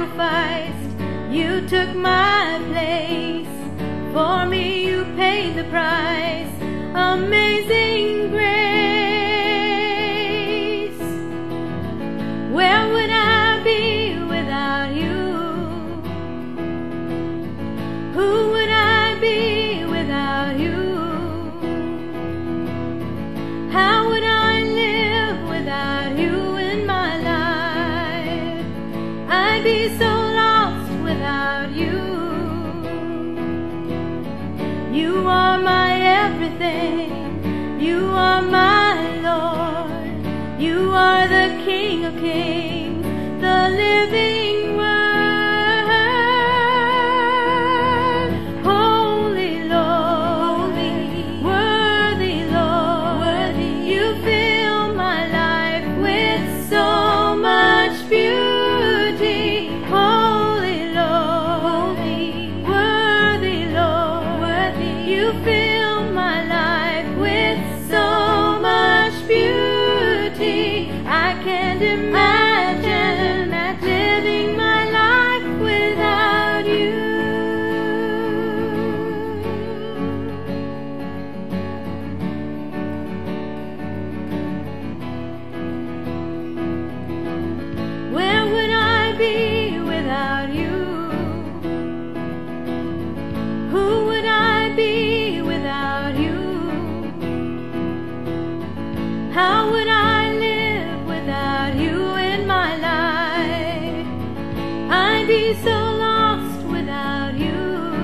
sacrificed, you took my place. For me you paid the price. Amazing grace. Where would I be without you? Who would I be without you? How would I live without you in my life? I'd be so lost without you. You are my everything. You are my Lord. You are the King of Kings, the living Word. Holy Lord, worthy Lord, worthy. You fill my life with so much beauty. Holy Lord, worthy Lord, worthy. You fill my life with so much beauty. I can't imagine living my life without you. Where would I be without you? Who would I be without you? How would I live without you in my life? I'd be so lost without you.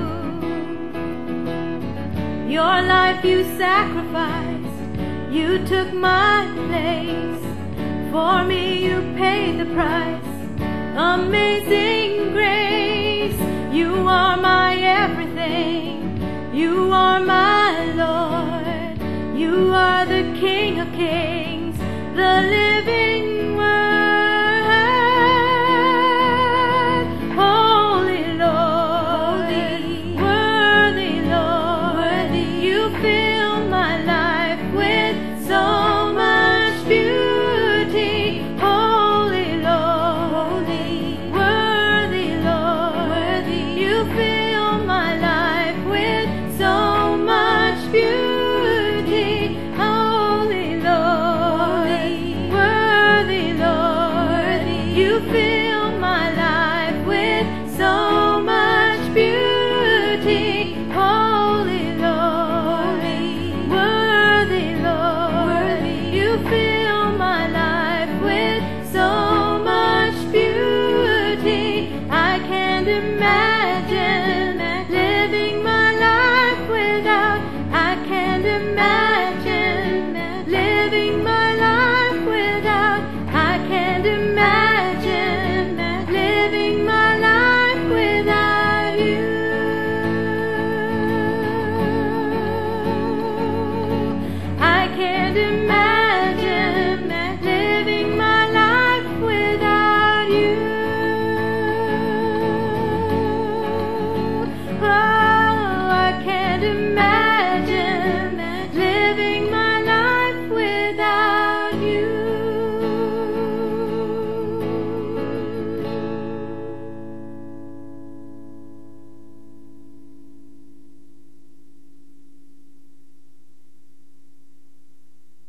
Your life you sacrificed, you took my place. For me you paid the price. Amazing grace. You are my everything. You are my Lord. You are the King of Kings, the